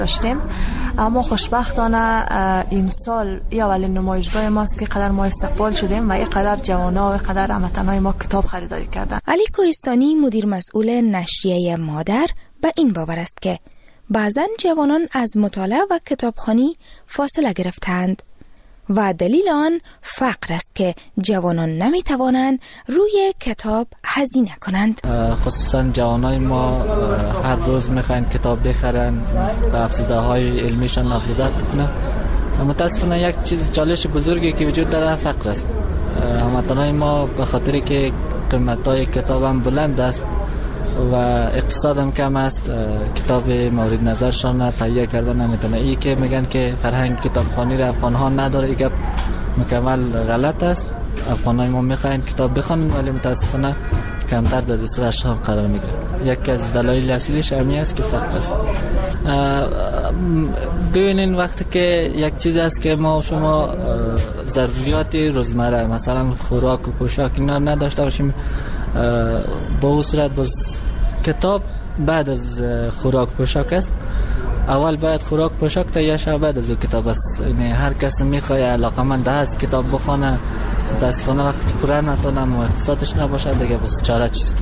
داشتیم. اما خوشبختانه این سال اولین نمایشگاه ماست که قدر ما استقبال شدیم و اینقدر جوانا و قدر هموطنای ما کتاب خریداری کردن. علی کوهستانی مدیر مسئول نشریه مادر به این باور است که بعضن جوانان از مطالعه و کتابخوانی فاصله گرفتند و دلیل آن فقر است که جوانان نمیتوانند روی کتاب هزینه کنند. خصوصا جوانای ما هر روز میخواین کتاب بخرن، افزوده های علمیشان افزوده کنن. متاسفانه یک چیز چالش بزرگی که وجود داره فقر است. هموطنای ما به خاطر که قیمت‌های کتاب هم بلند است و اقتصاد هم کم است، کتاب مورد نظرشان تهیه کردن نمیتونه. این که میگن که فرهنگ کتابخوانی را افغان‌ها نداره، این گپ مکمل غلط است. افغانای ما میخواین کتاب بخونن ولی متاسفانه کمتر در دسترسشان قرار میگیره. یکی از دلایل اصلیش همین است که فقر است. ببینین وقتی که یک چیز است که ما شما ضروریات روزمره مثلا خوراک و پوشاک اینا نداشته باشیم، با اون صورت باز کتاب بعد از خوراک پوشاک است. اول باید خوراک پوشاک تهیه شود، بعد از کتاب است. یعنی هر کس میخواد علاقمند است کتاب بخونه، متاسفانه وقتی که پوره نتونم و اقتصادش نباشه دیگه بس چاره چیست.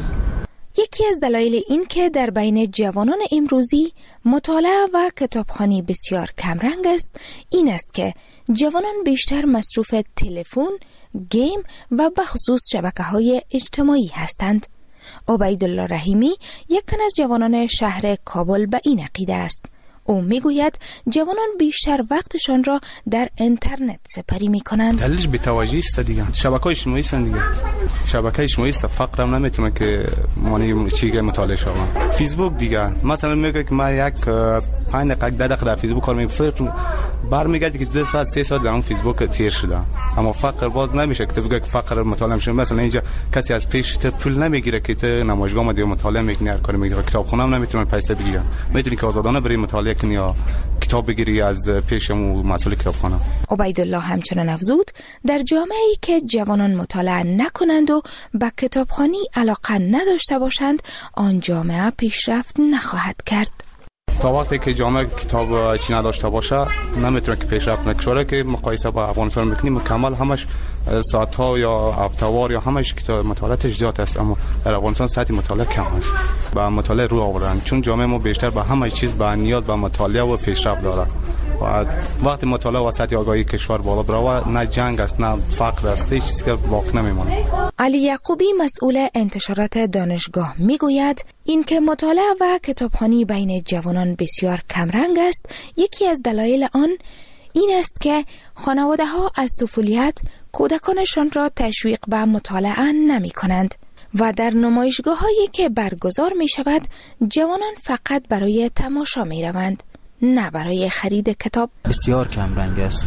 یکی از دلایل این که در بین جوانان امروزی مطالعه و کتابخوانی بسیار کمرنگ است این است که جوانان بیشتر مصروف تلفن، گیم و بخصوص شبکه‌های اجتماعی هستند. عبیدالله رحیمی یک تن از جوانان شهر کابل به این عقیده است. او میگوید جوانان بیشتر وقتشان را در اینترنت سپری میکنند. دلیلش بی‌توجهی است دیگه. شبکه‌های اجتماعی است دیگه. شبکه اجتماعی است، فقر هم نمیتونه که معنی چیزی مطالعه شوم. فیسبوک دیگه مثلا میگه که ما یک 5 دقیقه 10 دقیقه در فیسبوک کار میکنم، برمیگردی که 2 ساعت 3 ساعت در اون فیسبوک تیر شده. اما فقر باز نمیشه که بگه که فقر مطالعه میشه. مثلا اینجا کسی از پیش پول نمیگیره که تو نمایشگاه ما دیگه مطالعه میکنی، هر کاری میگیره. کتابخونه هم نمیتونه پیسه بگیره. میتونی که آزادانه بری مطالعه کنی یا کتاب بگیری از پیشمون مسئول کتابخانه. عبیدالله همچنان افزود در جامعه‌ای که جوانان مطالعه نکنند و به کتابخوانی علاقه نداشته باشند، آن جامعه پیشرفت نخواهد کرد. تا وقتی که جامعه کتاب چی نداشته باشه نمیتونه که پیشرفت نکنه. که مقایسه با افغانستان میکنیم مکمل همش ساعت‌ها یا هفته‌وار یا همش کتاب مطالعاتش زیاد است، اما در افغانستان ساعت مطالعه کم است. با مطالعه رو آوردن چون جامعه ما بیشتر به همه چیز با نیاز به مطالعه و پیشرفت داره. و وقتی مطالعه و سطح آگاهی کشور بالا بره نه جنگ است نه فقر است، هیچ چیزی که باقی نمیمونه. علی یعقوبی مسئول انتشارات دانشگاه میگوید اینکه مطالعه و کتابخوانی بین جوانان بسیار کمرنگ است، یکی از دلایل آن این است که خانواده‌ها از طفولیت کودکانشان را تشویق به مطالعه نمی کنند و در نمایشگاه‌هایی که برگزار می شود جوانان فقط برای تماشا می روند، نه برای خرید کتاب. بسیار کم رنگ است.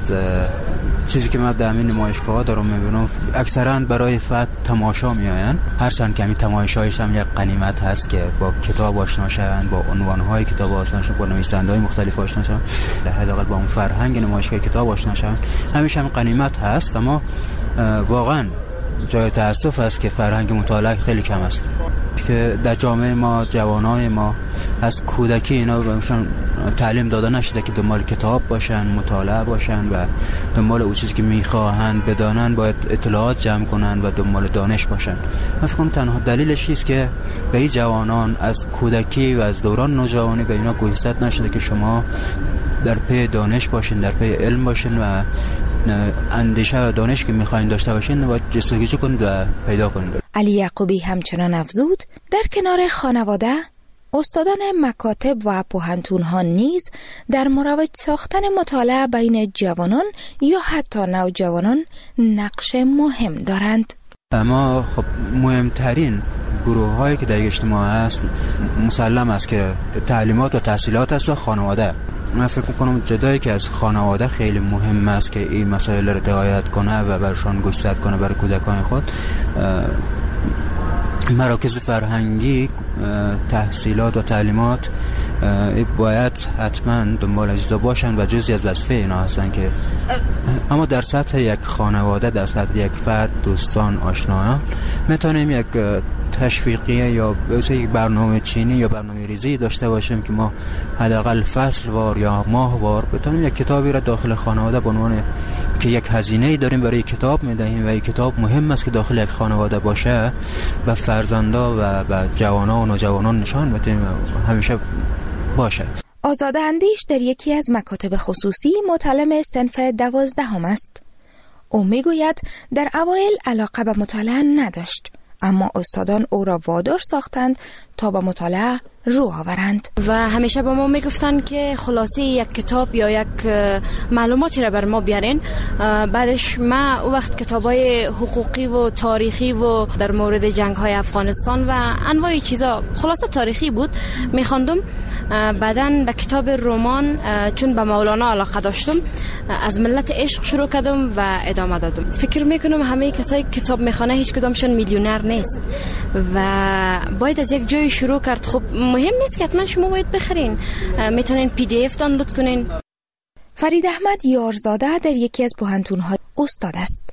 چیزی که من در همین نمایشگاه دارم میبینم اکثرا برای فقط تماشا میآیند. هرچند کمی تماشایش هم یک غنیمت هست که با کتاب آشنا شوند، با عنوان‌های کتاب آشنا شوند، با نویسنده‌های مختلف آشنا شوند، حداقل با اون فرهنگ نمایشگاه کتاب آشنا شوند. همیشه هم غنیمت هست، اما واقعا جای تأسف است که فرهنگ مطالعه خیلی کم است. که در جامعه ما جوانای ما از کودکی اینا بهشون تعلیم داده نشده که دنبال کتاب باشن، مطالعه باشن و دنبال اون چیزی که میخواهند بدانن باید اطلاعات جمع کنن و دنبال دانش باشن. من فکر کنم تنها دلیلش است که به این جوانان از کودکی و از دوران نوجوانی به اینا گوشزد نشده که شما در پی دانش باشین، در پی علم باشین و اندیشه و دانش که میخواین داشته باشین و جستجو کنید و پیدا کنید. علی یعقوبی همچنان افزود در کنار خانواده استادان مکاتب و پوهنتون‌ها نیز در مروج ساختن مطالعه بین جوانان یا حتی نوجوانان نقش مهم دارند. اما خب مهمترین گروه‌هایی که در اجتماع هست مسلم است که تعلیمات و تحصیلات است و خانواده. من فکر می‌کنم جدایی که از خانواده خیلی مهم است که این مسائل را رعایت کنه و برشان گوشزد کنه برای کودکان خود. مراکز فرهنگی تحصیلات و تعلیمات باید حتما دنبال اجزا باشن و جزئی از وظیفه اینا هستن که اما در سطح یک خانواده، در سطح یک فرد، دوستان، آشنایان میتونیم یک تشویقیه یا یک برنامه چینی یا برنامه ریزی داشته باشیم که ما حداقل فصل وار یا ماه وار بتونیم یک کتابی را داخل خانواده به عنوان که یک هزینه‌ای داریم برای کتاب میدهیم و این کتاب مهم است که داخل یک خانواده باشه و فرزندا و جوانان و نوجوانان نشان بدیم همیشه باشه. آزاده اندیش در یکی از مکاتب خصوصی متعلم صنف 12 است. او میگوید در اوایل علاقه به مطالعه نداشت، اما استادان او را وادار ساختند تا به مطالعه رو آورند و همیشه به ما میگفتن که خلاصه یک کتاب یا یک معلوماتی را بر ما بیارین. بعدش ما او وقت کتابای حقوقی و تاریخی و در مورد جنگ‌های افغانستان و انواع چیزا خلاصه تاریخی بود میخواندم. بعدن به کتاب رمان چون به مولانا علاقه داشتم از ملت عشق شروع کردم و ادامه دادم. فکر میکنم همه کسایی کتاب میخونه هیچ کدامشون میلیونر نیست و باید از یک جای شروع کرد. خب مهم نیست که حتما شما باید بخرین، میتونین PDF دانلود کنین. فرید احمد یارزاده در یکی از پوهنتون‌ها استاد است.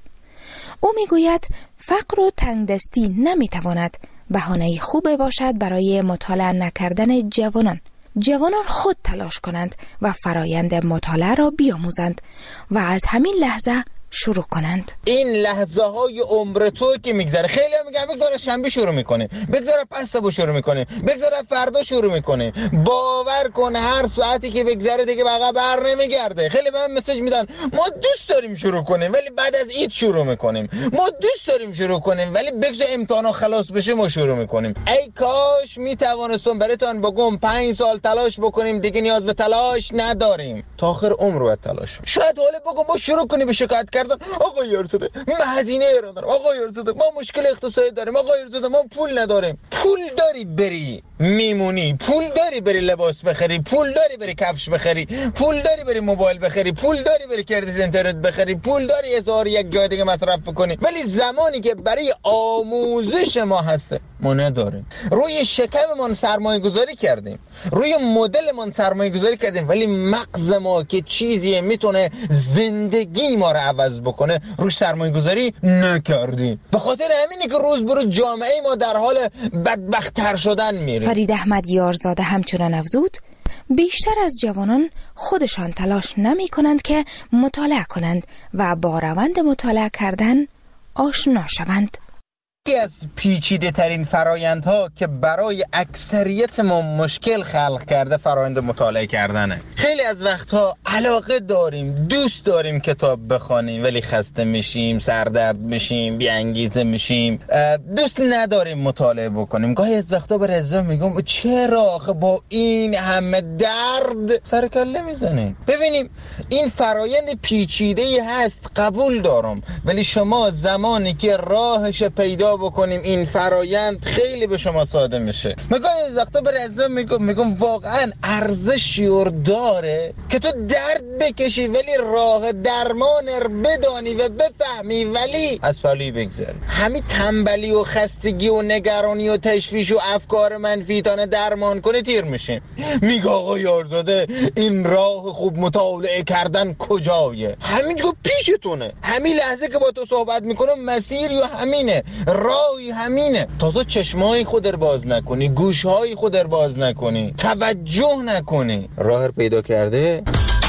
او میگوید فقر و تنگدستی نمیتواند بهانه خوب باشد برای مطالعه نکردن جوانان. جوانان خود تلاش کنند و فرایند مطالعه را بیاموزند و از همین لحظه شروع کنند. این لحظه های عمر تو که میگذره، خیلی هم میگن بگذاره شنبه شروع میکنه، بگذاره پس صبح شروع میکنه، بگذاره فردا شروع میکنه. باور کن هر ساعتی که بگذره دیگه بقا بر نمیگرده. خیلی به من مسیج میدن ما دوست داریم شروع کنیم ولی بعد از عید شروع میکنیم، ما دوست داریم شروع کنیم ولی بگذار امتحانا خلاص بشه ما شروع میکنیم. ای کاش میتوانستم براتون بگم 5 سال تلاش بکنیم دیگه نیاز به تلاش نداریم، تا آخر عمر باید تلاش. شاید حالا بگم ما شروع کنیم به شکایت کردن، آقا یارزاده من هزینه ایران دارم، آقا یارزاده ما مشکل اقتصادی داریم، آقا یارزاده ما پول نداریم. پول داری بری میمونی، پول داری بری لباس بخری، پول داری بری کفش بخری، پول داری بری موبایل بخری، پول داری بری کردیت اینترنت بخری، پول داری 1001 جای دیگه مصرف کنی. ولی زمانی که برای آموزش ما هسته ما نداریم. روی شکممون سرمایه گذاری کردیم، روی مدلمون سرمایه گذاری کردیم، ولی مغز ما که چیزی میتونه زندگی ما رو عوض بکنه روش سرمایه گذاری نکردیم. به خاطر همینه که روز به روز جامعه ما در حال بدبخت‌تر شدن میره. فرید احمد یارزاده همچنان افزود بیشتر از جوانان خودشان تلاش نمی کنند که مطالعه کنند و با روند مطالعه کردن آشنا شوند. یکی از پیچیده ترین فرایندها که برای اکثریت ما مشکل خلق کرده فرایند مطالعه کردنه. خیلی از وقتها علاقه داریم، دوست داریم کتاب بخونیم ولی خسته میشیم، سردرد میشیم، بی انگیزه میشیم، دوست نداریم مطالعه بکنیم. گاهی از وقتا به رضا میگم چرا آخه با این همه درد سر کله میزنیم؟ ببینیم این فرایند پیچیده هست، قبول دارم، ولی شما زمانی که راهش پیدا بکنیم این فرایند خیلی به شما ساده میشه. مگه از وقتا به رضا میگم واقعا ارزشی داره که تو درد بکشی ولی راه درمان بدانی و بفهمی ولی از پلی بگذری. همین تنبلی و خستگی و نگرانی و تشویش و افکار منفی تانه درمان کنه تیر میشه. میگه آقا یارزاده این راه خوب مطالعه کردن کجایه؟ همینجا پیشتونه، همین لحظه که با تو صحبت میکنم مسیر یا همینه، راهی همینه. تا تو چشمای خود رو باز نکنی، گوشهای خود رو باز نکنی، توجه نکنی، راه رو پیدا کرده.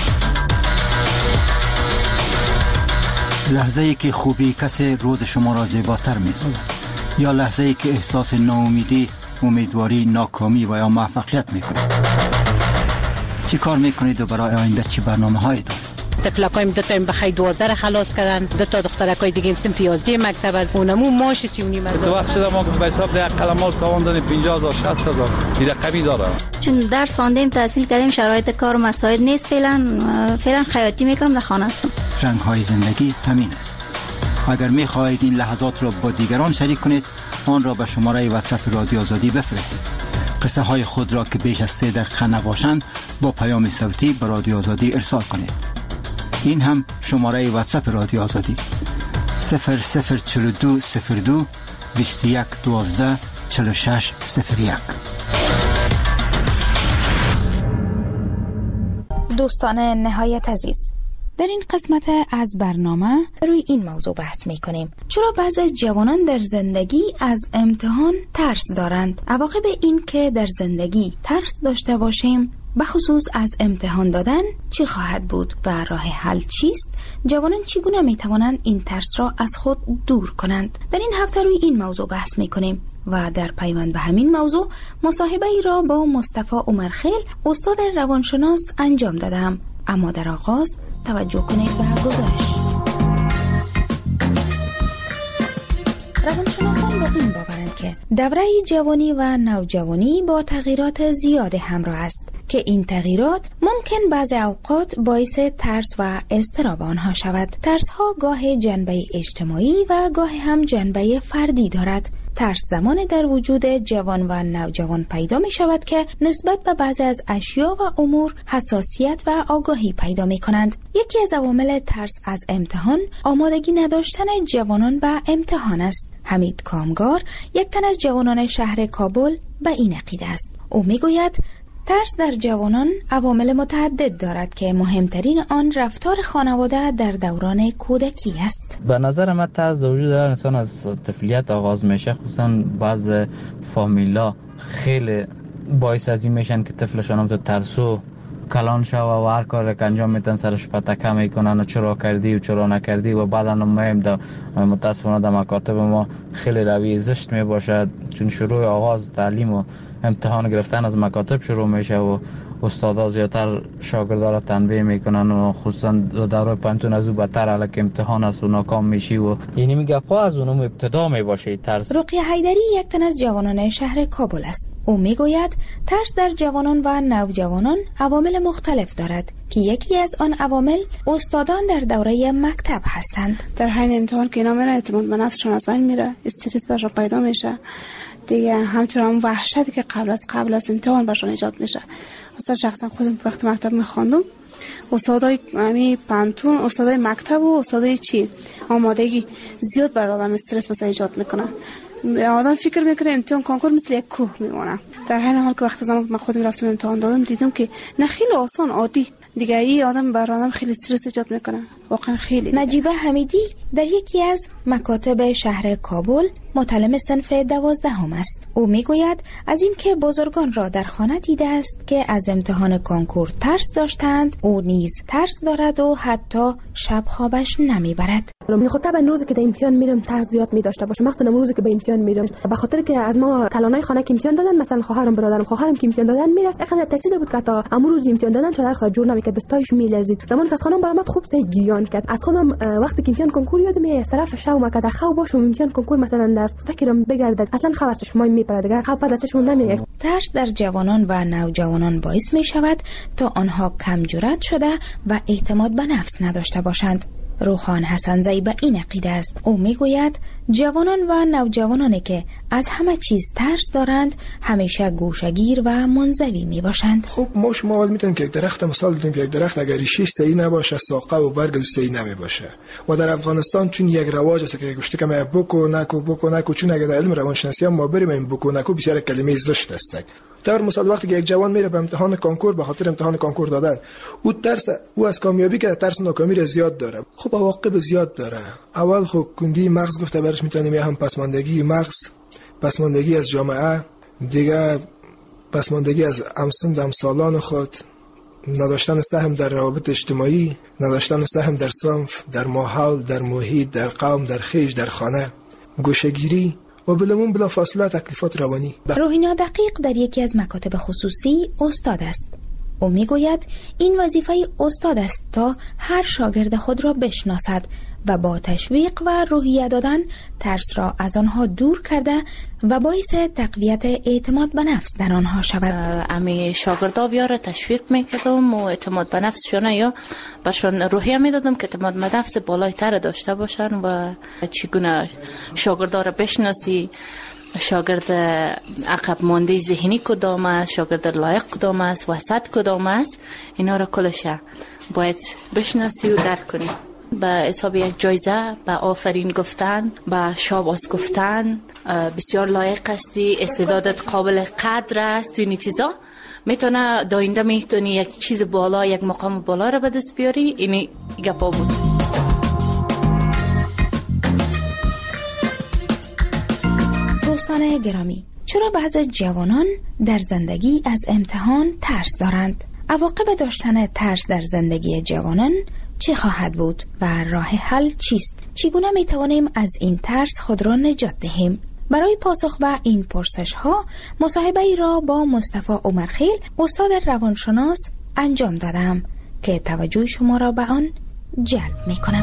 لحظه ای که خوبی کسی روز شما را زیباتر می‌سازد یا لحظه ای که احساس ناامیدی، امیدواری، ناکامی و یا موفقیت می‌کنید. چی کار می‌کنید و برای آینده چی برنامه‌هایی دارید؟ تفلقایم دو تا بخای 12 خلاص کردن، دو تا دخترکای دیگه صنف 11 مکتب از اونمو ماش 39 هزار. تو وقت شده ما به حساب یک قلمال تاوان دادیم 50000 60000 این رقمی داره. چون درس خواندیم، تحصیل کردیم، شرایط کار و مساعد نیست، فعلا خیاطی میکنم، در خانه هستم. رنگ‌های زندگی همین است. اگر می‌خواهید این لحظات را با دیگران شریک کنید، آن را به شماره واتساپ رادیو آزادی بفرستید. قصه های خود را که بیش از 3 دقیقه نباشند با پیام صوتی به رادیو آزادی ارسال کنید. این هم شماره واتساپ رادیو آزادی 004202 21 12 46 01. دوستان نهایت عزیز، در این قسمت از برنامه روی این موضوع بحث می کنیم. چرا بعضی جوانان در زندگی از امتحان ترس دارند؟ عواقب این که در زندگی ترس داشته باشیم بخصوص از امتحان دادن چی خواهد بود و راه حل چیست؟ جوانان چگونه می توانند این ترس را از خود دور کنند؟ در این هفته روی این موضوع بحث می کنیم و در پیوند به همین موضوع مصاحبه ای را با مصطفی عمرخیل استاد روانشناس انجام دادم. اما در آغاز توجه کنید به گزارش. روانشناسان با این باورند که دوره جوانی و نوجوانی با تغییرات زیاد همراه است که این تغییرات ممکن بعضی اوقات باعث ترس و اضطراب آنها شود. ترس ها گاه جنبه اجتماعی و گاه هم جنبه فردی دارد. ترس زمان در وجود جوان و نوجوان پیدا می شود که نسبت به بعضی از اشیا و امور حساسیت و آگاهی پیدا می کنند. یکی از عوامل ترس از امتحان آمادگی نداشتن جوانان به امتحان است. حمید کامگار، یک تن از جوانان شهر کابل، به این عقیده است. او می گوید ترس در جوانان عوامل متعدد دارد که مهمترین آن رفتار خانواده در دوران کودکی است. به نظر من ترس در وجود انسان از طفولیت آغاز میشه. خصوصا بعض فامیلا خیلی باعث از این میشن که طفلشان هم تو ترسو کلان شو و هر کار که انجام میتن سرش پتکه میکنن و چرا کردی و چرا نکردی و بعدا مهم متاسفانه در مکاتب ما خیلی روی زشت میباشد، چون شروع آغاز تعلیم و امتحان گرفتن از مکاتب شروع میشه و استادا زیادتر شاگردا را تنبیه میکنن و خصوصا دوره پانتون از او بدتر الک امتحان است و ناکام میشی و یعنی میگه پا از اونم ابتدا میباشه ترس. رقیه حیدری یک تن از جوانان شهر کابل است. او میگوید ترس در جوانان و نوجوانان عوامل مختلف دارد که یکی از آن عوامل استادان در دوره مکتب هستند. در حین امتحان که اینا میره اعتماد به نفسشون از بین میره، استرس برشون پیدا میشه دیگه، همچنین اون وحشتی که قبل از امتحان برشون ایجاد میشه. مثلا شخصا خودم وقتی مکتب میخواندم استادای پانتون، استادای مکتب و استادای آمادگی زیاد بر آدم استرس مثلا ایجاد میکنن. آدم فکر میکنه امتحان کنکور مثل یک کوه میمونه، در حین حال که وقتی من خودم رفتم امتحان دادم دیدم که نه، خیلی آسان عادی دیگه. این آدم بر آدم خیلی استرس ایجاد میکنه، واقعا خیلی. نجیبه حمیدی در یکی از مکاتب شهر کابل متعلم صنف 12 است. او میگوید از این که بزرگان را در خانه دیده است که از امتحان کنکور ترس داشتند، او نیز ترس دارد و حتی شب خوابش نمیبرد. طبعا روزی که در امتحان میرم ترس زیاد می‌داشته باشم، مثلا روزی که به امتحان میرم به خاطر که از ما کلانای خانه که امتحان دادن، مثلا خواهرم برادرم خواهرم که امتحان دادن میرفت، اینقدر ترسیده بود که تا امروز امتحان دادن شده خود جور نمیکرد، دستایش میلرزید. زمان که از خانم برام خوب سه گیان کرد. از خودم وقتی که امتحان کنکور یادم میاد طرف شوم که خواب باشم امتحان کنکور مثلا در فکرم بگردد، اصلا خبر چشمای میپره دیگه، خواب پس چشم نمیاد. ترس در جوانان و نوجوانان باعث می شود تا آنها کم جرأت شده و اعتماد به نفس نداشته باشند. روحان حسنزی به این عقیده است. او میگوید جوانان و نوجوانانی که از همه چیز ترس دارند همیشه گوشه‌گیر و منزوی میباشند. خب ما شما اول میتونیم که یک درخت مثال بدیم که یک درخت اگر ریشش صحیح نباشه ساقه و برگ صحیح نمیباشه. و در افغانستان چون یک رواج است که گوشته که ما بوکو نکو چون اگر در علم روانشناسی ما بریم این بوکو نکو بسیار کلمه زشت است. در مثال وقتی که یک جوان میره به امتحان کنکور به خاطر امتحان کنکور دادن، او از کامیابی که ترس ناکامی را زیاد داره. خب عواقب زیاد داره. اول خب کندی مغز گفته برش میتونیم، یا هم پسماندگی مغز، پسماندگی از جامعه، دیگه پسماندگی از همسالان خود، نداشتن سهم در روابط اجتماعی، نداشتن سهم در صنف، در ماحول، در محیط، در قوم، در خیش، در خانه، گوشه‌گیری و بلمون بلا فاصله تکلیفات روانی. روحینا دقیق در یکی از مکاتب خصوصی استاد است. او میگوید این وظیفه استاد است تا هر شاگرد خود را بشناسد و با تشویق و روحیه دادن ترس را از آنها دور کرده و باعث تقویت اعتماد به نفس در آنها شود. امی شاگردا بیاره تشویق میکردم و اعتماد به نفسشون یا برشون روحیه میدادم که اعتماد به نفس بالای تر داشته باشن و چگونه شاگردا را بشناسی، شاگرد عقب مانده ذهنی کدام است، شاگرد لایق کدام است، وسط کدام است، اینا را کلش باید بشناسی و درک کنی. به حساب یک جایزه، به آفرین گفتن، به شاباس گفتن، بسیار لایق هستی، استعدادت قابل قدر است، اینی چیزا میتونه داینده میتونی یک چیز بالا، یک مقام بالا را به دست بیاری. گپا بود. دوستان گرامی، چرا بعضی جوانان در زندگی از امتحان ترس دارند؟ عواقب داشتن ترس در زندگی جوانان چه خواهد بود و راه حل چیست؟ چگونه می توانیم از این ترس خود را نجات دهیم؟ برای پاسخ به این پرسش ها مصاحبه ای را با مصطفی عمرخیل، استاد روانشناس انجام دادم که توجه شما را به آن جلب می کنم.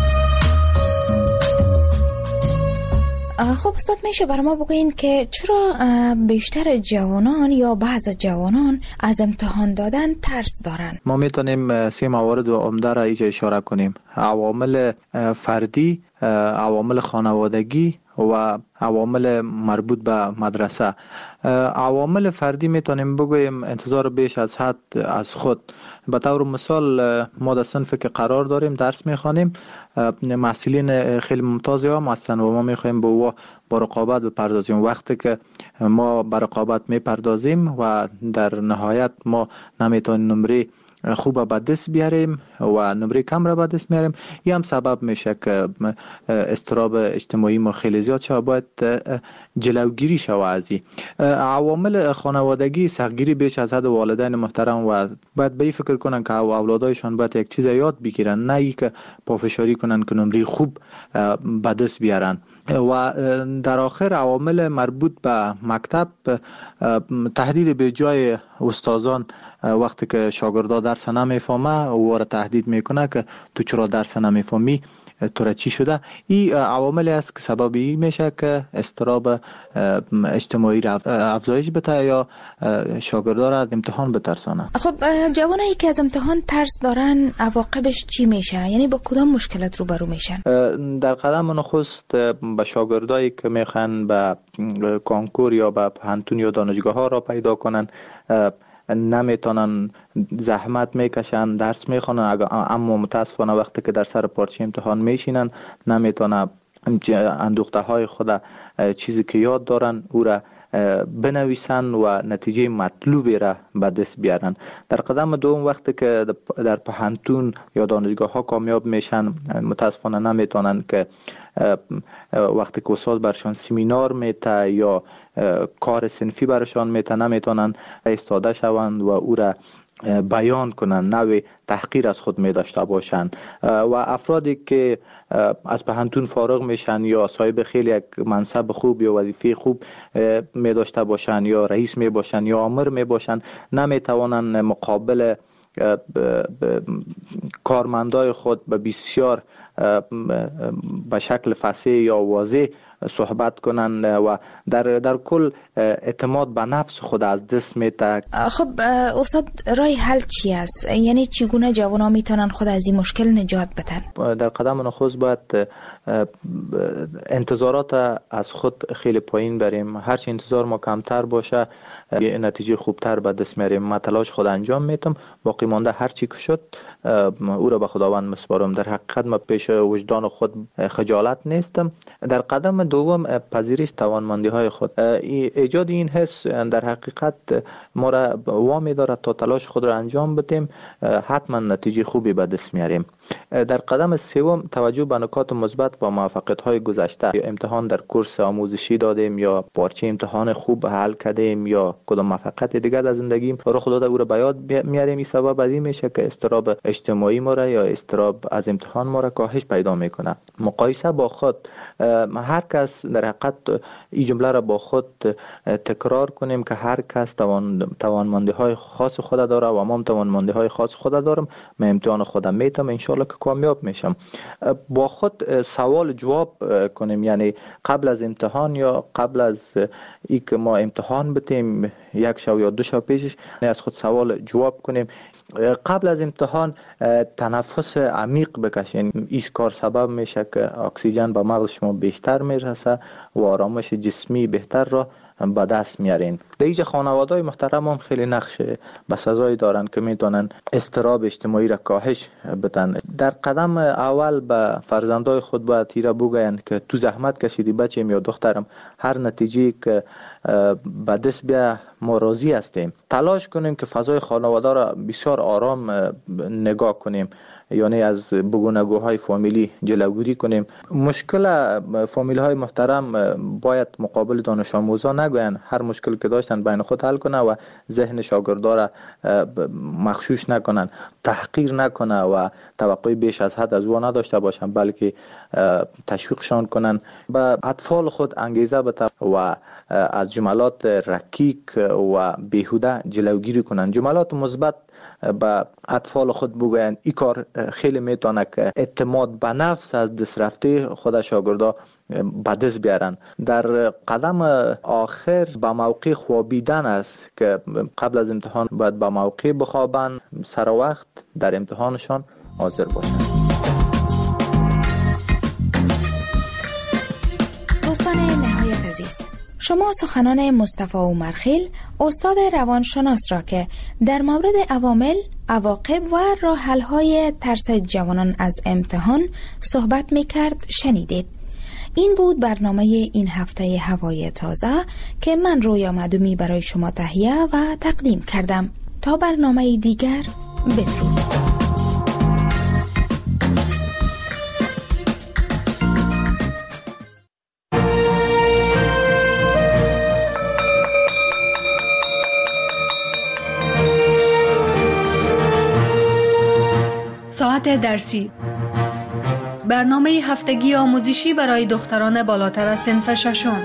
خب استاد، میشه برای ما بگوین که چرا بیشتر جوانان یا بعض جوانان از امتحان دادن ترس دارن؟ ما میتونیم 3 موارد عمده را اینجا اشاره کنیم: عوامل فردی، عوامل خانوادگی و عوامل مربوط به مدرسه. عوامل فردی میتونیم بگوییم انتظار بیش از حد از خود. به طور مثال ما در صنفی که قرار داریم درس میخوانیم، محصلین خیلی ممتازی هم هستن و ما میخوایم با رقابت بپردازیم. وقتی که ما به رقابت میپردازیم و در نهایت ما نمیتونیم نمره خوب به دست بیاریم و نمره کم را به دست میاریم، این هم سبب میشه که اضطراب اجتماعی ما خیلی زیاد شود. باید جلوگیری شود از این عوامل خانوادگی. سختگیری بیش از حد والدین محترم و باید به این فکر کنن که اولادایشان باید یک چیز یاد بگیرن، نه ای که پافشاری کنن که نمره خوب به دست بیارن. و در آخر عوامل مربوط به مکتب، تهدید به جای استادان. وقتی که شاگردا درس نمیفهمه او را تهدید میکنه که تو چرا درس نمیفهمی، تو را چی شده. این عواملی است که سبب این میشه که اضطراب اجتماعی را افزایش بده یا شاگردا را از امتحان بترسانه. خب جوانایی که از امتحان ترس دارن عواقبش چی میشه؟ یعنی با کدام مشکلات روبرو میشن؟ در قدم نخست به شاگردایی که میخوان به کنکور یا به پانتون یا دانشگاه ها را پیدا کنن، نمیتونن، زحمت میکشن، درس میخونن، اما متاسفانه وقتی که در سر پارچه امتحان میشینن نمیتونن اندوخته های خود، چیزی که یاد دارن او را بنویسن و نتیجه مطلوبی را به دست بیارن. در قدم دوم وقتی که در پانتون یا دانشگاه ها کامیاب میشن، متاسفانه نمیتونن که وقتی که استاد برشان سمینار میته یا کار صنفی برشان میته نمیتونن ایستاده شوند و او را بیان کنن، نوع تحقیر از خود می داشته باشند. و افرادی که از پانتون فارغ میشن یا صاحب خیلی یک منصب خوب یا وظیفه خوب می داشته باشند یا رئیس می باشند یا آمر می باشند، نمی توانند مقابل کارمندای خود به بسیار به شکل فصیح یا واضح صحبت کنند و در کل اعتماد به نفس خود از دست میده. خب استاد، راه حل چی است؟ یعنی چگونه جوانان میتونن خود از این مشکل نجات بدن؟ در قدم نخست باید انتظارات از خود خیلی پایین بریم. هرچی انتظار ما کمتر باشه نتیجه خوبتر به دست میاریم. من تلاش خود انجام میتم، باقی مانده هر چی که شد او را به خداوند مسپارم. در حقیقت من پیش وجدان خود خجالت نیستم. در قدم دوم پذیرش توانمندی های خود. ایجاد این حس در حقیقت ما را وامی دارد تا تلاش خود را انجام بدیم، حتما نتیجه خوبی به دست میاریم. در قدم سوم توجه به نکات مثبت و موفقیت های گذشته. امتحان در کورس آموزشی دادیم یا پارچه امتحان خوب حل کردیم یا کدام موفقیت دیگر در زندگیم رخ داده او را به یاد میاریم. این سبب از این میشه که اضطراب اجتماعی ما را یا اضطراب از امتحان ما را کاهش پیدا میکنه. مقایسه با خود، هر کس در حقیقت این جمله را با خود تکرار کنیم که هر کس توانمندی های خاص خود داره و ما توانمندی های خاص خود دارم. من امتحان خودم میتم، ان شاء الله که کامیاب میشم. با خود سوال جواب کنیم، یعنی قبل از امتحان یا قبل از ای که ما امتحان بتیم یک شب یا 2 شب پیشش از خود سوال جواب کنیم. قبل از امتحان تنفس عمیق بکشین. این کار سبب میشه که اکسیژن به مغز شما بیشتر میرسه و آرامش جسمی بهتر را به دست میارین. در اینجا خانواده‌های محترم هم خیلی نقش بسزایی دارن که میتونن اضطراب اجتماعی را کاهش بدن. در قدم اول به فرزندای خود باید ایرا بگوین که تو زحمت کشیدی بچه‌م یا دخترم، هر نتیجه که به دست بیا ما راضی هستیم. تلاش کنیم که فضای خانواده را بسیار آرام نگاه کنیم. یعنی از بگونگوهای فامیلی جلوگیری کنیم. مشکل فامیل های محترم باید مقابل دانش آموزان نگویند، هر مشکل که داشتن بین خود حل کنه و ذهن شاگردا را مغشوش نکنن، تحقیر نکنه و توقع بیش از حد از او نداشته باشن، بلکه تشویقشان کنن، به اطفال خود انگیزه بده و از جملات رکیک و بیهوده جلوگیری کنن. جملات مثبت به اطفال خود بگویند. این کار خیلی میتونه که اعتماد به نفس از دست رفته خود شاگردا به دست بیارن. در قدم آخر به موقع خوابیدن است که قبل از امتحان باید به موقع بخوابن، سر وقت در امتحانشان حاضر باشن. دوستان نهایت عزیز، شما سخنان مصطفی عمرخیل استاد روانشناس را که در مورد عوامل، عواقب و راه حل‌های ترس جوانان از امتحان صحبت می‌کرد شنیدید. این بود برنامه این هفته هوای تازه که من رویا مدومی برای شما تهیه و تقدیم کردم. تا برنامه دیگر، بدرود. ساعت درسی، برنامه هفتگی آموزشی برای دختران بالاتر از صنف ششم.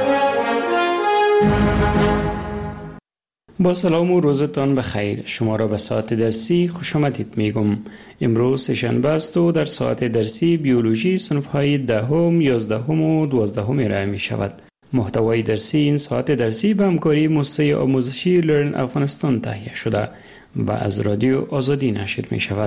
با سلام و روزتان بخیر. شما را به ساعت درسی خوش آمدید میگم. امروز سه‌شنبه است و در ساعت درسی بیولوژی صنف‌های 10ام، 11ام و 12ام ارائه می شود. محتوای درسی این ساعت درسی به همکاری مؤسسه آموزشی لرن افغانستان تهیه شده و از رادیو آزادی نشر می شود.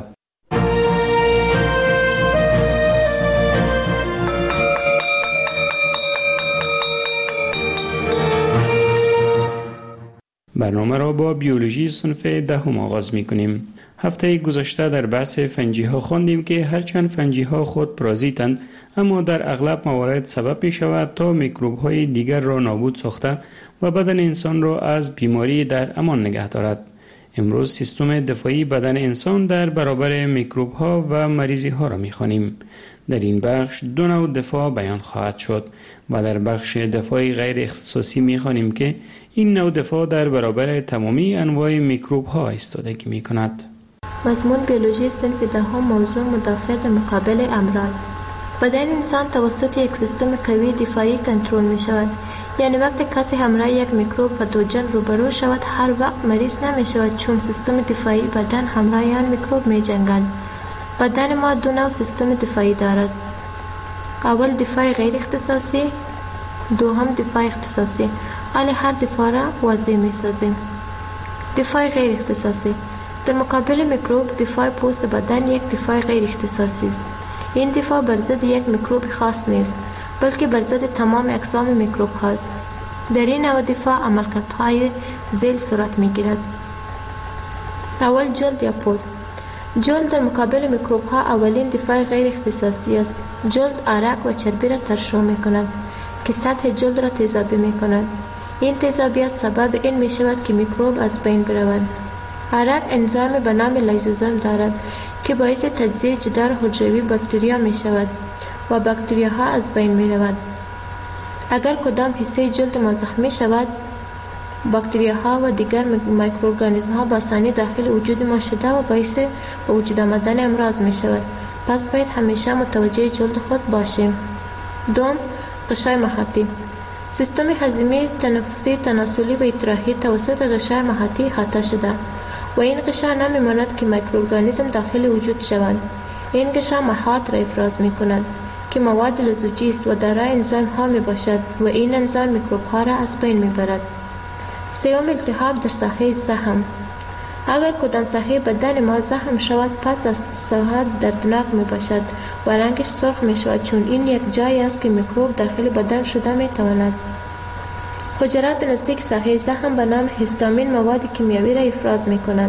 برنامه را با بیولوژی صنف 10 آغاز می کنیم. هفته گذشته در بحث فنجی ها خواندیم که هرچند فنجی ها خود پارازیتند، اما در اغلب موارد سبب می شود تا میکروب های دیگر را نابود ساخته و بدن انسان را از بیماری در امان نگه دارد. امروز سیستم دفاعی بدن انسان در برابر میکروب ها و مریضی ها را می خوانیم. در این بخش 2 نوع دفاع بیان خواهد شد و در بخش دفاع غیر اختصاصی می خوانیم که این نوع دفاع در برابر تمامی انواع میکروب ها ایستادگی می کند. مضمون بیولوژی صنف 10 موضوع مدافعت مقابل امراض. بدن انسان توسط یک سیستم قوی دفاعی کنترل می شود. یعنی وقتی کسی همراه یک میکروب و پاتوژن روبرو شود، هر وقت مریض نمی شود، چون سیستم دفاعی بدن همراه آن میکروب می جنگد. بدن ما 2 نوع سیستم دفاعی دارد. اول دفاع غیر اختصاصی، دوم دفاع اختصاصی. حال هر دفاع را واضح می سازیم. دفاع غیر اختصاصی. در مقابل میکروب، دفاع پوست بدن یک دفاع غیر اختصاصی است. این دفاع بر ضد یک میکروب خاص نیست، بلکه بر ضد تمام اقسام میکروب هاست. در این نوع دفاع عملکردهای ذیل صورت می گیرد. اول جلد یا پوست. جلد در مقابل میکروب ها اولین دفاع غیر اختصاصی است. جلد عرق و چربی را ترشح می کند که سطح جلد را تیزابی می کند. این تیزابیت سبب این می شود که میکروب از بین برود. عرق انزیم به نام لیزوزوم دارد که باعث تجزیه جدار حجروی باکتریا می شود و باکتریاها از بین می رود. اگر کدام حصه جلد ما زخمی شود، باکتریاها و دیگر میکروارگانیسم‌ها با آسانی داخل وجود ما شده و باعث به وجود آمدن امراض می شود. پس باید همیشه متوجه جلد خود باشیم. دوم، غشای محیطی. سیستم هضمی، تنفسی، تناسلی و ادراحی توسط غشای محیطی احاطه شده و این غشا نمی‌ماند که میکروارگانیسم داخل وجود شوند. این غشا محاط را افراز می کند که مواد لزوجی است و دارای انزیم ها می باشد و این انزیم میکروب ها را از بین می برد. سوم، التهاب در ساحه زخم. اگر کدام ساحه بدن ما زخم شود، پس از ساعت دردناک می باشد و رنگش سرخ می شود، چون این یک جایی است که میکروب داخل بدن شده می تواند. حجرات نزدیک ساحه زخم به نام هیستامین مواد کیمیایی را افراز می کنند.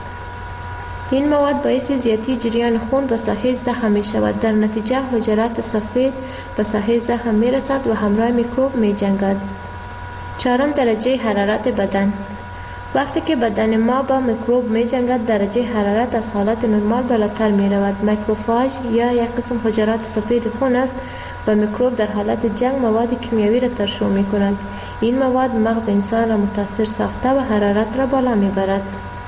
این مواد باعث زیادی جریان خون به ساحه زخم می شود. در نتیجه حجرات سفید به ساحه زخم می رسد و همراه میکروب می جنگد. چهارم، درجه حرارت بدن. وقتی که بدن ما با میکروب می جنگد درجه حرارت از حالت نرمال بالاتر می رود. مایکروفاژ یا یک قسم حجرات سفید خون است و میکروب در حالت جنگ مواد کیمیایی را ترشح می کنند. این مواد مغز انسان را متاثر ساخته و حرارت را بالا می برد.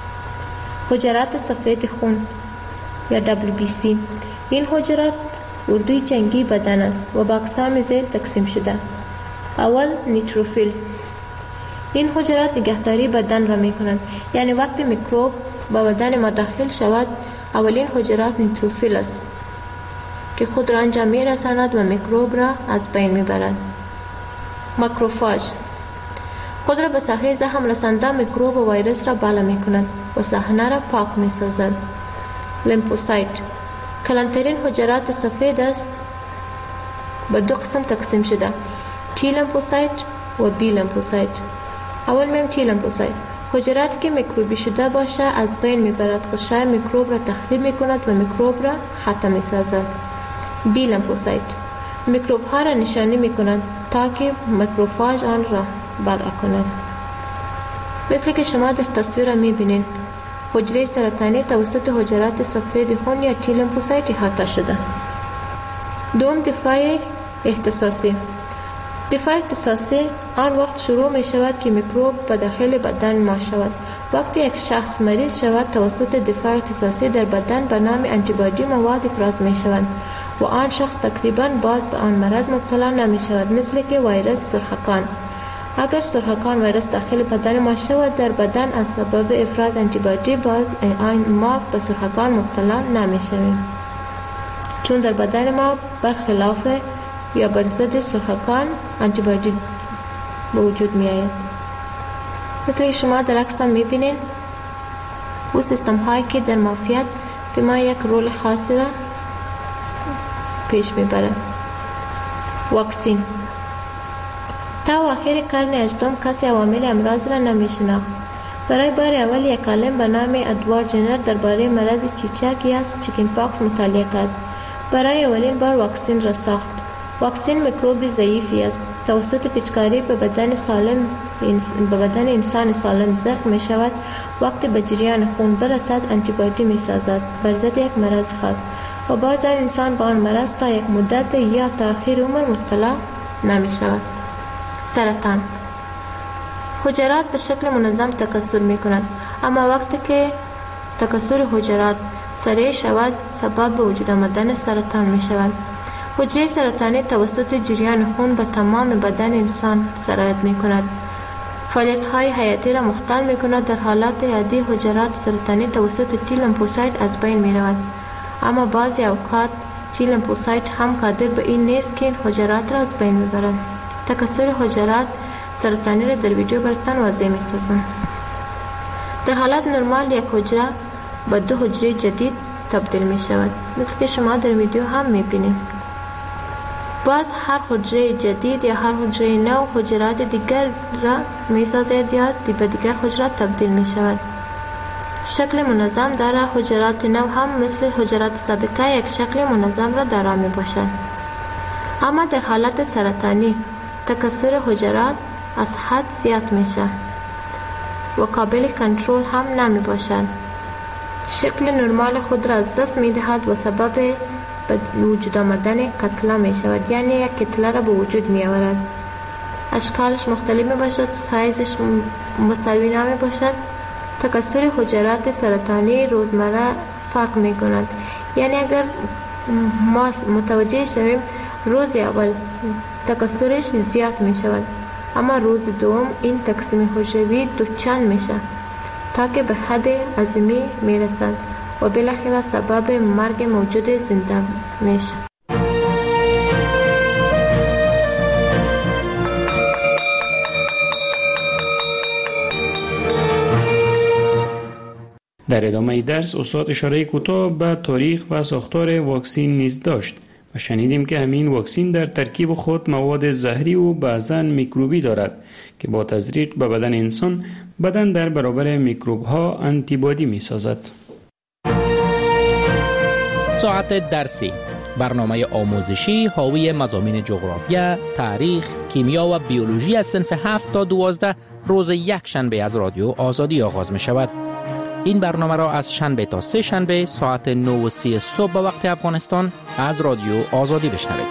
حجرات سفید خون یا WBC. این حجرات اردوی جنگی بدن است و با اقسام ذیل تقسیم شده. اول نیتروفیل. این حجرات نگهداری بدن را می کنند، یعنی وقتی میکروب با بدن ما داخل شود اولین حجرات نیتروفیل است که خود را انجام می رساند و میکروب را از بین می برد. ماکروفاژ خود را به ساحه زخم رسانده میکروب و ویروس را بالا می کند و صحنه را پاک می سازد. لیمفوسایت کلانترین حجرات سفید است، به دو قسم تقسیم شده، تی لیمفوسایت و بی لیمفوسایت. اول میم تی لیمفوسایت حجراتی که میکروبی شده باشه از بین میبرد، غشای میکروب را تخریب میکند و میکروب را ختم میسازد. بی لیمفوسایت میکروب ها را نشانی میکنند تا که ماکروفاژ آن را بلع کند. مثل که شما در تصویر میبینید حجره سرطانی توسط حجرات سفید خون یا تی لیمفوسایت احاطه شده. دوم دفاع اختصاصی. دفاع اختصاصی آن وقت شروع می شود که میکروب به داخل بدن ما شود. وقتی یک شخص مریض شود توسط دفاع اختصاصی در بدن به نام آنتیبادی مواد افراز می شوند و آن شخص تقریبا باز به آن مرض مبتلا نمی شود، مثل که ویروس سرخکان. اگر سرخکان ویروس داخل بدن ما شود در بدن از سبب افراز آنتیبادی باز ما به سرخکان مبتلا نمی شویم، چون در بدن ما برخلاف یا بر ضد سرخکان آنتیبادی به وجود می آید. مثل شما در عکس می بینید او سیستم هایی که در معافیت ما یک رول خاصی را پیش می برد. واکسین تا آخر قرن 18 کسی عوامل امراض را نمی شناخت. برای بار اول یک عالم به نام ادوارد جنر درباره مرض چیچک یا چیکن پاکس مطالعه کرد. برای اولین بار واکسین را ساخت. واکسین میکروب ضعیفی است. توسط پیچکاری به بدن انسان سالم زخم می شود. وقتی به جریان خون برسد آنتیبادی می سازد بر ضد یک مرض خاص و باز انسان با آن مرض تا یک مدت یا تا آخر عمر مبتلا نمی شود. سرطان حجرات به شکل منظم تکثر می کند، اما وقتی که تکثر حجرات سریع شود سبب به وجود آمدن سرطان می شود. حجره سرطانی توسط جریان خون به تمام بدن انسان سرایت می کند. فعالیت های حیاتی را مختل می کند. در حالات عادی حجرات سرطانی توسط تی لیمفوسایت از بین می رود، اما بعضی اوقات تی لیمفوسایت هم قادر به این نیست که این حجرات را از بین می برد. تکثر حجرات سرطانی را در ویدیو براتان واضح می سازم. در حالت نرمال یک حجره به دو حجره جدید تبدیل می شود، مثل که شما در ویدیو هم می بینید. باز هر حجره جدید یا هر حجره نو حجرات دیگر را می سازد یا به دیگر حجرات تبدیل می شود. شکل منظم دارد. حجرات نو هم مثل حجرات سابقه یک شکل منظم را دارا می باشد. اما در حالت سرطانی تکثر حجرات از حد زیاد می شود و قابل کنترل هم نمی باشد. شکل نرمال خود را از دست می دهد و سبب به وجود آمدن کتله می شود، یعنی یک کتله را به وجود می آورد. اشکالش مختلف می باشد، سایزش مساوی نمی باشد. تکثر حجرات سرطانی روزمره فرق می کند، یعنی اگر ما متوجه شویم روز اول تکثرش زیاد می شود، اما روز دوم این تقسیم حجروی دوچند می شود تا که به حد عظیمی می رسد و بالاخره سبب مرگ موجود زنده می شود. در ادامه درس استاد اشاره کوتاه به تاریخ و ساختار واکسین نیز داشت و شنیدیم که همین واکسین در ترکیب خود مواد زهری و بعضاً میکروبی دارد که با تزریق به بدن انسان بدن در برابر میکروب ها آنتیبادی می سازد. ساعت درسی برنامه آموزشی حاوی مضامین جغرافیا، تاریخ، کیمیا و بیولوژی از صنف 7 تا 12 روز یک شنبه از رادیو آزادی آغاز می شود. این برنامه را از شنبه تا سه شنبه ساعت 9:30 صبح به وقت افغانستان از رادیو آزادی بشنوید.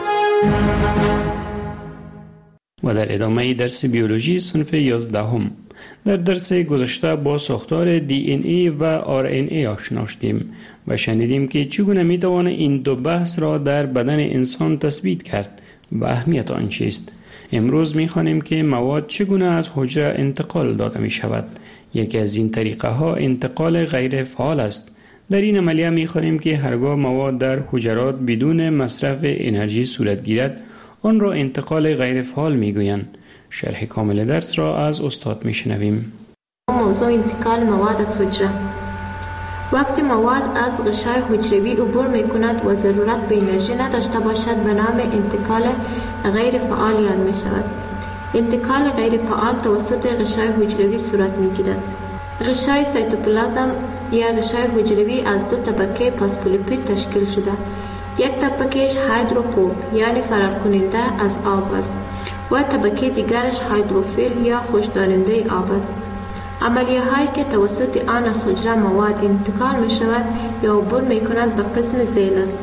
و در ادامه درس بیولوژی صنف 11 در درس گذشته با ساختار DNA و RNA آشنا شدیم و شنیدیم که چگونه میتوان این دو بحث را در بدن انسان تثبیت کرد و اهمیت آن چیست. امروز میخوانیم که مواد چگونه از حجره انتقال داده می شود. یکی از این طریقه ها انتقال غیر فعال است. در این عملیه میخوانیم که هرگاه مواد در حجرات بدون مصرف انرژی صورت گیرد آن را انتقال غیر فعال میگویند. شرح کامل درس را از استاد میشنویم. موضوع انتقال مواد از حجره. وقتی مواد از غشای حجروی عبور میکند و ضرورت به انرژی نداشته باشد به نام انتقال غیر فعال یاد می شود. انتقال غیر فعال توسط غشای حجروی صورت میگیرد. غشای سایتوپلازم یا غشای حجروی از دو طبقه فسفولیپید تشکیل شده. یک طبقهش هیدروفوب یعنی فرار کننده از آب است و طبقه دیگرش هیدروفیل یا خوشدارنده آب است. عملیه هایی که توسط آن از حجره مواد انتقال می شود یا عبور می کند به قسم ذیل است.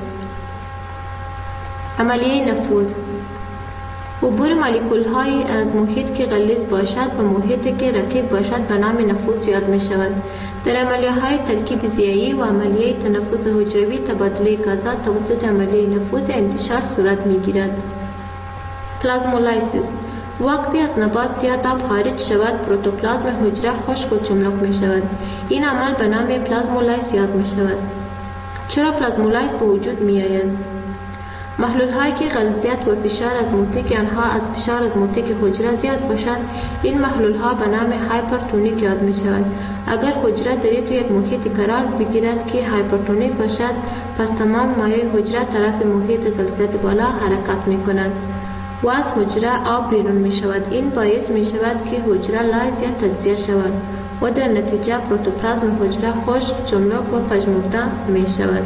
عملیه نفوذ عبور مولکول های از محیط که غلیظ باشد و محیطی که رقیق باشد به نام نفوذ یاد می شود. در عملیه های ترکیب ضیایی و عملیه تنفس حجروی تبادله غازات توسط عملیه نفوذ انتشار صورت می گیرد. پلازمولایسیس وقتی از نبات زیاد آب خارج شود پروتوپلازم حجره خشک و چملک می شود. این عمل به نام پلازمولایس یاد می شود. چرا پلازمولایس به وجود می آیند؟ محلول هایی که غلیظیت و فشار از موتیک آنها از فشار از موتیک حجره زیاد باشند این محلول ها به نام هایپرتونیک یاد می شوند. اگر حجره در تو یک محیط قرار بگیرد که هایپرتونیک باشد پس تمام مایع حجره طرف محیط غلیظیت بالا حرکت می کنند و از حجره آب بیرون می شود. این باعث می شود که حجره لایز یا تجزیه شود و در نتیجه پروتوپلازم حجره خشک، چملک و پژمرده می شود.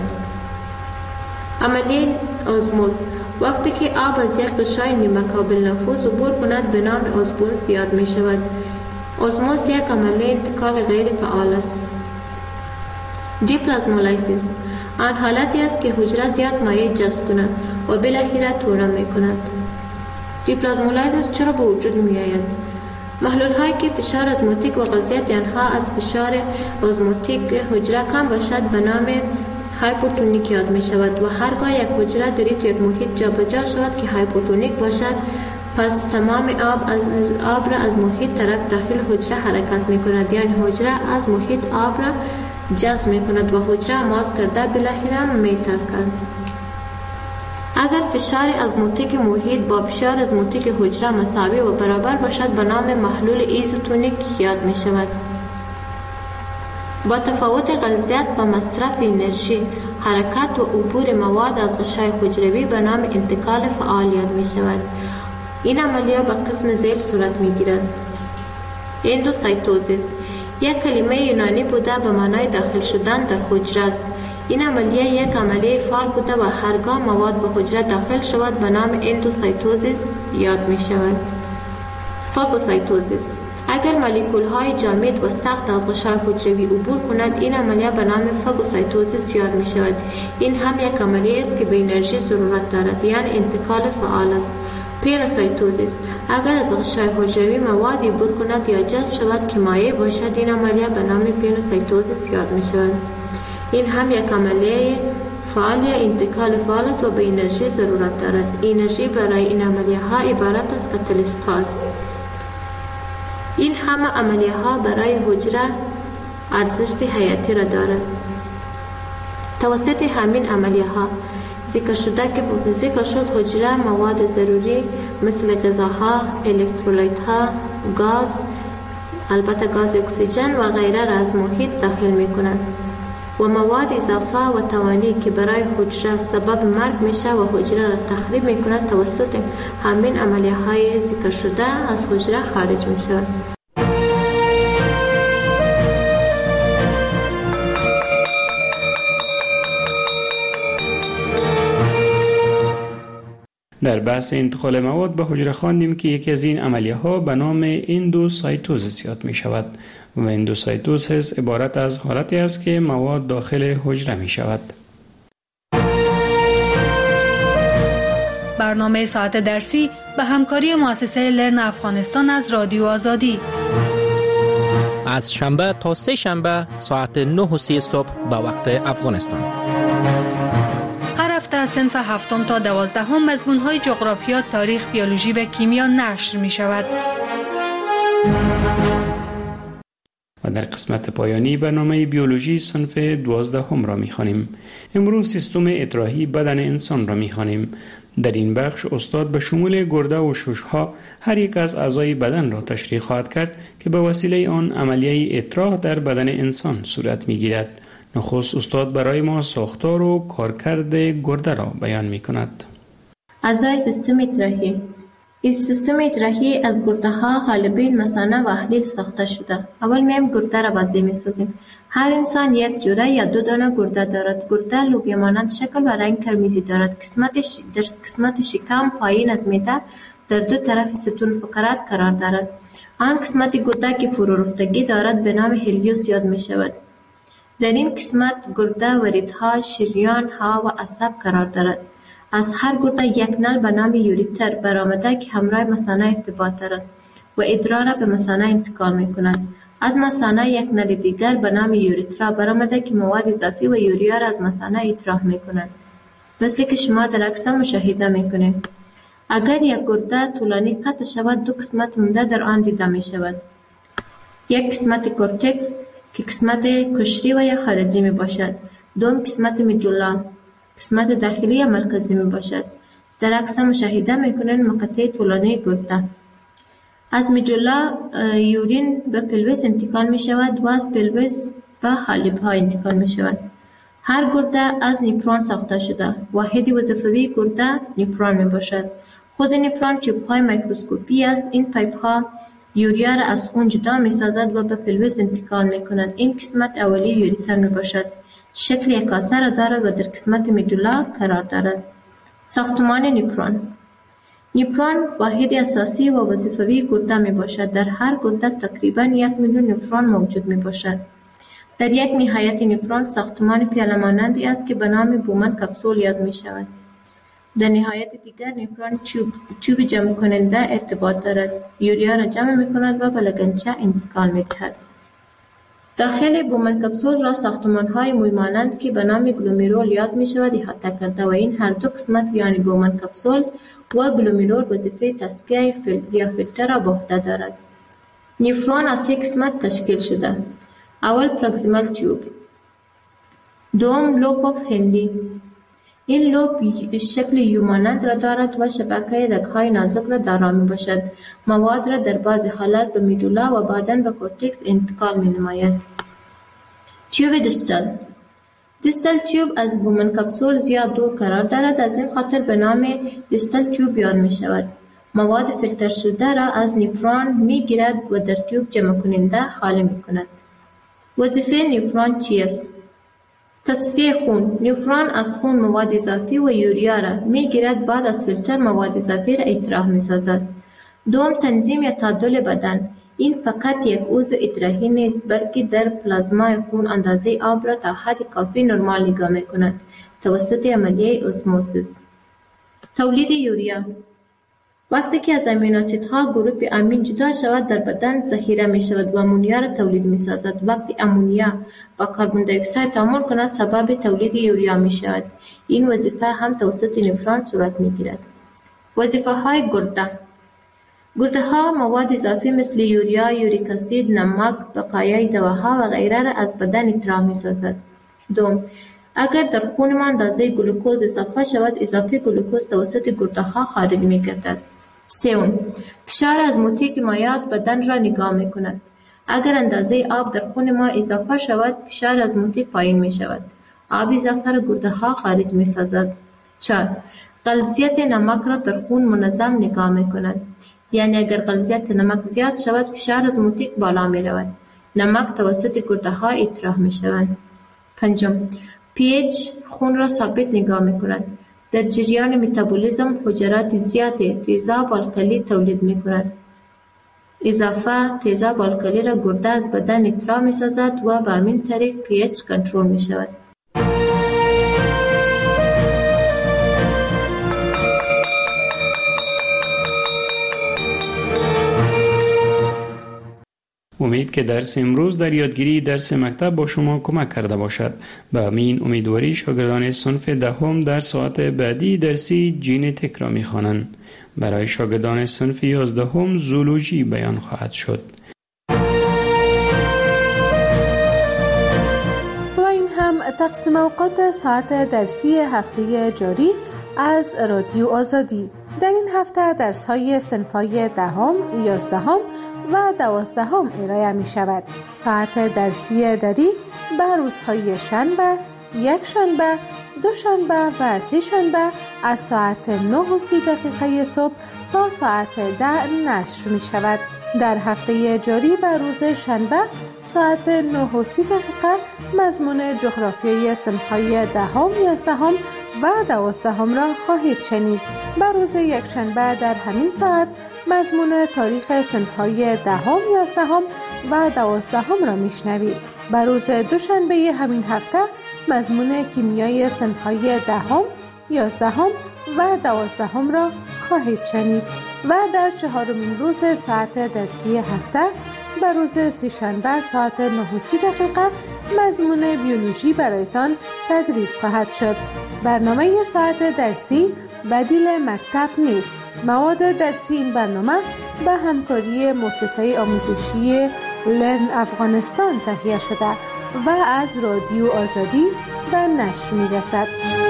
عملیه ازموز وقتی که آب از یک غشای نیمه قابل نفوذ عبور کند به نام ازموز یاد می شود. ازموز یک عملیه انتقال غیر فعال است. دیپلازمولایسیس آن حالتی است که حجره زیاد مایع جذب کند و بالاخره تورم می کند. دیپلازمولایسیس چرا به وجود می آید؟ محلول هایی که فشار ازموتیک و غلیظیت آنها از فشار ازموتیک حجره کم باشد به نام هایپوتونیک یاد می شود و هرگاه یک حجره در یک محیط جابجا شود که هایپوتونیک باشد پس تمام آب را از محیط طرف داخل حجره حرکت می کند یعنی حجره از محیط آب را جذب می کند و حجره ماس کرده بالاخره می ترکد. اگر فشار ازموتیک محیط با فشار ازموتیک حجره مساوی و برابر باشد به نام محلول ایزوتونیک یاد می شود. با تفاوت غلیظیت و مصرف انرژی حرکت و عبور مواد از غشای حجروی به نام انتقال فعال یاد می شود. این عملیه به قسم ذیل صورت می گیرد. اندوسایتوزیس یک کلمه یونانی بوده به معنای داخل شدن در حجره است. این عملیه یک عملیه فعال بوده و هرگاه مواد به حجره داخل شود به نام اندوسایتوزیس یاد می شود. فاگوسایتوزیس اگر مولکول های جامد و سخت از غشای حجروی عبور کند این عملیه به نام فاگوسایتوزیس یاد می شود. این هم یک عملیه است که به انرژی ضرورت دارد یعنی انتقال فعال است. پینوسایتوزیس اگر از غشای حجروی موادی عبور کند یا جذب شود که مایع باشد این عملیه به نام پینوسایتوزیس یاد می شود. این هم یک عملیه فعال یا انتقال فعال است و به انرژی ضرورت دارد. انرژی برای این عملیه ها عبارت از کاتالیست هاست. این همه عملیه ها برای حجره ارزش حیاتی را دارد. توسط همین عملیه ها ذکر شد حجره مواد ضروری مثل غذاها، الکترولایت ها، گاز، البته گاز اکسیژن و غیره را از محیط داخل می کند و مواد اضافه و توانی که برای حجره سبب مرگ میشه و حجره را تخریب می کند توسط همین عملیه های ذکر شده از حجره خارج می شود. در بحث انتقال مواد به حجره خواندیم که یکی از این عملیه ها به نام اندوسایتوزیس یاد می شود و اندوسایتوزیس عبارت از حالتی است که مواد داخل حجره می شود. برنامه ساعت درسی به همکاری مؤسسه لرن افغانستان از رادیو آزادی از شنبه تا سه شنبه ساعت 9:30 صبح به وقت افغانستان. هر هفته از صنف 7 تا 12 مضمون‌های جغرافیا، تاریخ، بیولوژی و کیمیا نشر می شود. و در قسمت پایانی برنامه بیولوژی صنف 12 را می خوانیم. امروز سیستم اطراحی بدن انسان را می خوانیم. در این بخش استاد به شمول گرده و ششها هر یک از اعضای بدن را تشریح خواهد کرد که به وسیله آن عملیه اطراح در بدن انسان صورت می گیرد. نخست استاد برای ما ساختار و کارکرد گرده را بیان می کند. اعضای سیستم اطراحی. این سیستم اطراحی از گرده ها، حالبین، مثانه و احلیل ساخته شده. اول میم گرده را بازی می سازیم. هر انسان یک جوره یا 2 دانه گرده دارد. گرده لوبیا مانند شکل و رنگ قرمزی دارد. در قسمت شکم پایین از معده در 2 طرف ستون فقرات قرار دارد. آن قسمت گرده که فرو رفتگی دارد به نام هلیوس یاد می شود. در این قسمت گرده وریدها، شریان ها و عصب قرار دارد. از هر گرده یک نل به نام یوریتر برآمده که همراه مثانه ارتباط دارد و ادرار را به مثانه انتقال می کند. از مثانه یک نل دیگر به نام یوریترا برآمده که مواد اضافی و یوریا را از مثانه اطراح می کند. مثل که شما در عکس مشاهده می کنید. اگر یک گرده طولانی قطع شود 2 قسمت مونده در آن دیده می شود. یک قسمت کورتکس که قسمت کشری و یا خارجی می باشد. دوم قسمت میدولا قسمت داخلی یا مرکزی می باشد. در عکس مشاهده می کنید مقطع طولانی گرده. از میدولا یورین به پلویس انتقال می شود و از پلویس به حالب ها انتقال می شود. هر گرده از نیپرون ساخته شده. واحد وظیفوی گرده نیپرون می باشد. خود نیپرون چوب های میکروسکوپی است. این پایپ ها یوریا را از خون جدا می سازد و به پلویس انتقال می کند. این قسمت اولی یوریتر می باشد. شکل یک کاسه را دارد و در قسمت میدولا قرار دارد. ساختمان نیپرون. نیپرون واحد اساسی و وظیفوی گرده می باشد. در هر گرده تقریباً 1 میلیون نفرون موجود می باشد. در یک نهایت نیپرون ساختمان پیاله مانندی است که به نام بومن کپسول یاد می شود. در نهایت دیگر نیپرون چوب جمع کننده ارتباط دارد. یوریا را جمع می کند و به لگنچه انتقال می دهد. داخل بومن کپسول را ساختمان‌های موی مانند که به نام گلومیرول یاد می شود احاطه کرده و این هر 2 قسمت یعنی بومن کپسول و گلومیرول وظیفه تصفیه یا فیلتر را به عهده دارد. نیفرون از 3 قسمت تشکیل شده. اول پروکسیمال تیوب. دوم لوب آف هندی. این لوب شکل یو مانند را دارد و شبکه رگ‌های نازک را دارا می باشد. مواد را در بعضی حالات به میدولا و بعداً به کورتکس انتقال می نماید. تیوب دیستال. دیستال تیوب از بومن کپسول زیاد دور قرار دارد، از این خاطر به نام دیستال تیوب یاد می شود. مواد فیلتر شده را از نیفرون می گیرد و در تیوب جمع کننده خالی می کند. وظیفه نیفرون چیست؟ تصفیه خون. نیفرون از خون مواد اضافی و یوریا را می گیرد، بعد از فیلتر مواد اضافی را اطراح می سازد. دوم تنظیم یا تعادل بدن. این فقط یک عضو اطراحی نیست بلکه در پلازمای خون اندازه آب را تا حد کافی نرمال نگاه می کند توسط عملیه اسموسیس. تولید یوریا. وقتی که از امینو اسیدها گروه امین جدا شود در بدن ذخیره می شود و امونیا را تولید می سازد. وقتی امونیا با کربن دی اکساید تعامل کند سبب تولید یوریا می شود. این وظیفه هم توسط نیفرون صورت می گیرد. وظیفه های گرده. گرده ها مواد اضافی مثل یوریا، یوریک اسید، نمک، بقایای دواها و غیره را از بدن اطراح می سازد. دوم، اگر در خون ما اندازه گلوکوز اضافه شود، اضافه گلوکوز توسط گرده ها خارج می گردد. سوم، فشار ازموتیک مایعات بدن را نگاه می کند. اگر اندازه آب در خون ما اضافه شود، فشار ازموتیک پایین می شود. آب اضافه را گرده ها خارج می سازد. 4. غلظیت نمک را در خون منظم نگاه می کند. یعنی اگر غلظیت نمک زیاد شود، فشار ازموتیک بالا می رود. نمک توسط گرده ها اطراح می شود. 5. pH خون را ثابت نگاه می کند. در جریان متابولیسم حجرات زیاد تیزاب الکلی تولید می‌کنند. اضافه تیزاب الکلی را گرده از بدن اطلاع می‌سازد و به همین طریق pH کنترل می‌شود. امید که درس امروز در یادگیری درس مکتب با شما کمک کرده باشد. به همین امیدواری شاگردان صنف دهم در ساعت بعدی درسی ژنتیک را می‌خوانند. برای شاگردان صنف 11 زولوژی بیان خواهد شد. و این هم تقسیم اوقات ساعت درسی هفته جاری از رادیو آزادی. در این هفته درس‌های صنف‌های 10ام، 11ام و 12ام ارائه می شود. ساعت درسی دری به روزهای شنبه، یک شنبه، دو شنبه و سه شنبه از ساعت 9:30 صبح تا ساعت 10 نشر می شود. در هفته جاری به روز شنبه ساعت 9:30 مضمون جغرافیای صنف‌های 10ام، 11ام و 12ام را خواهید شنید. به روز یک شنبه در همین ساعت مضمون تاریخ صنف‌های 10ام، 11ام و 12ام را میشنوید. به روز دوشنبه همین هفته مضمون کیمیای صنف‌های 10ام، 11ام و 12ام را خواهید شنید و در چهارمین روز ساعت درسی هفته به روز سه‌شنبه ساعت 9:30 مضمون بیولوژی برایتان تدریس خواهد شد. برنامه ساعت درسی بدیل مکتب نیست. مواد درسی این برنامه به همکاری مؤسسه آموزشی لرن افغانستان تهیه شده و از رادیو آزادی به نشر می‌رسد.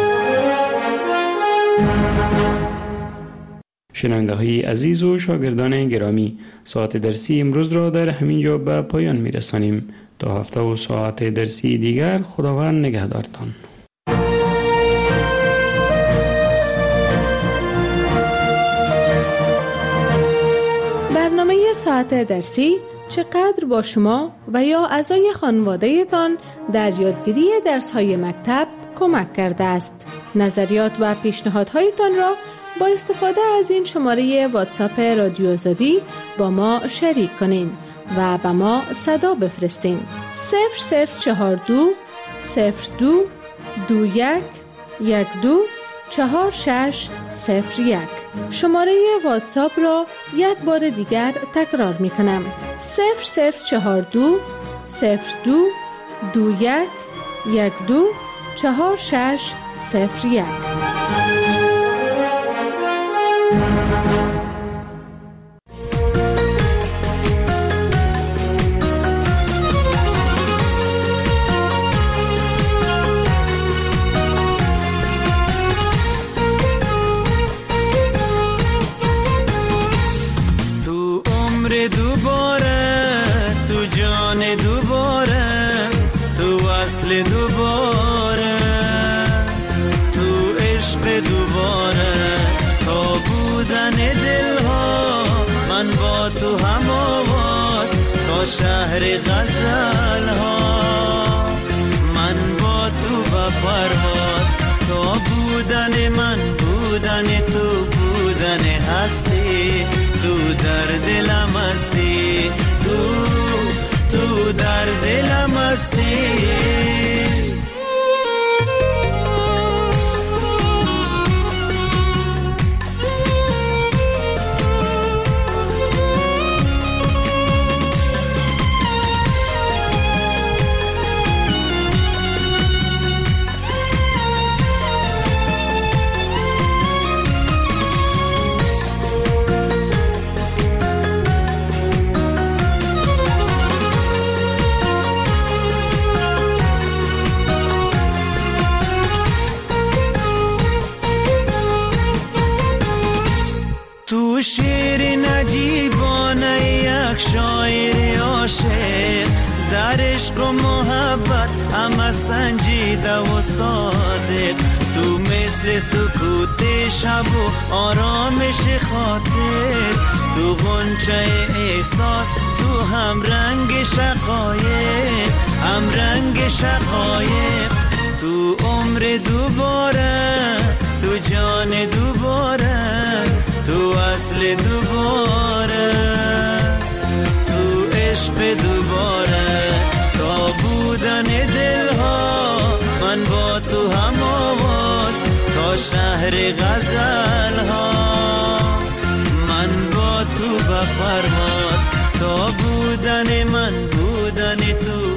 شنونده‌های عزیز و شاگردان گرامی، ساعت درسی امروز را در همین جا به پایان می‌رسانیم. تا هفته و ساعت درسی دیگر خداوند نگهدارتان. برنامه ساعت درسی چقدر با شما و یا اعضای خانواده تان در یادگیری درس‌های مکتب کمک کرده است. نظریات و پیشنهادهایتان را با استفاده از این شماره واتساپ رادیو آزادی با ما شریک کنین و به ما صدا بفرستین. 0042 02 21 12 4601. شماره واتساپ را یک بار دیگر تکرار می کنم. 0042 02 21 12 4601. دوباره تو عشق دوباره تا بودن دلها من با تو هم آواز تا شهر غزل ها من با تو با پرواز تا بودن من بودن تو بودن هستی تو در دلم هستی تو در دلم هستی شیر نجیبانه یک شاعر عاشق در عشق و محبت همه سنجیده و صادق تو مثل سکوت شب و آرامش خاطر تو غنچه احساس تو هم رنگ شقایق هم رنگ شقایق تو عمر دوباره تو تو جان دوباره، تو اصل دوباره، تو عشق دوباره. تا بودن دلها من با تو هم آواز، تا شهر غزل ها من با تو به پرواز. تا بودن من بودن تو